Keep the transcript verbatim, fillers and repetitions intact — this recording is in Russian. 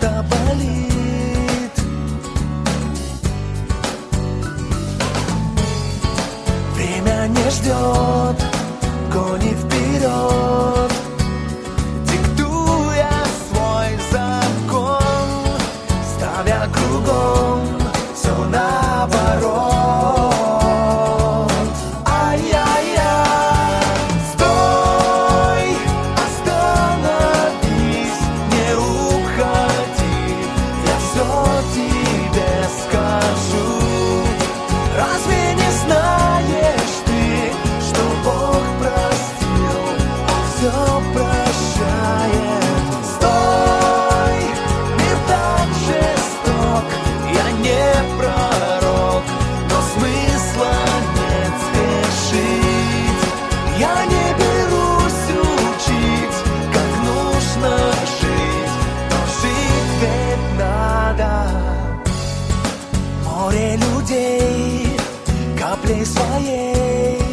что-то болит. Время не ждет, гонит вперед, диктуя свой закон, ставя кругом все наоборот. Ай-яй-яй, стой, остановись, не уходи, я все тебе скажу. Разве не знаешь ты, что Бог простил, Он все прощает? Стой, мир так жесток, я не пророк, но смысла нет спешить. Я не берусь учить, как нужно жить, но жить ведь надо. Море людей каплей своей